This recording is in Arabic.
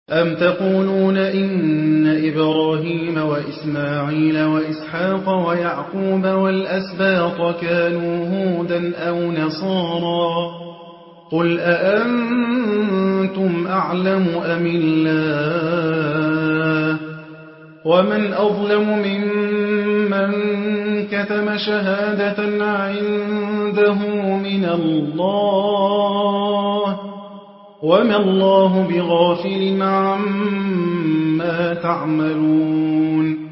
أَمْ تَقُولُونَ إِنَّ إِبْرَاهِيمَ وَإِسْمَاعِيلَ وَإِسْحَاقَ وَيَعْقُوبَ وَالْأَسْبَاطَ كَانُوا هُودًا أَوْ نَصَارَىٰ ۗ قُلْ أَأَنتُمْ أَعْلَمُ أَمِ اللَّهُ ۗ وَمَنْ أَظْلَمُ مِمَّن كَتَمَ شَهَادَةً عِندَهُ مِنَ اللَّهِ ۗ وَمَا اللَّهُ بِغَافِلٍ عَمَّا تَعْمَلُونَ